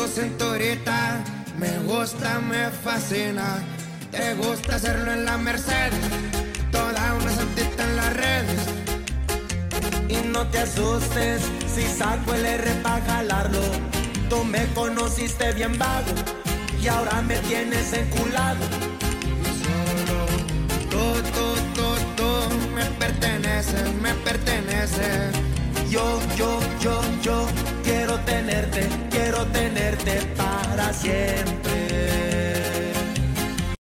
cinturita, me gusta, me fascina. Te gusta hacerlo en la Mercedes, toda una santita en las redes. Y no te asustes si saco el R pa' jalarlo. Tú me conociste bien vago y ahora me tienes enculado. Y solo tú me perteneces, me perteneces. Yo quiero tenerte para siempre.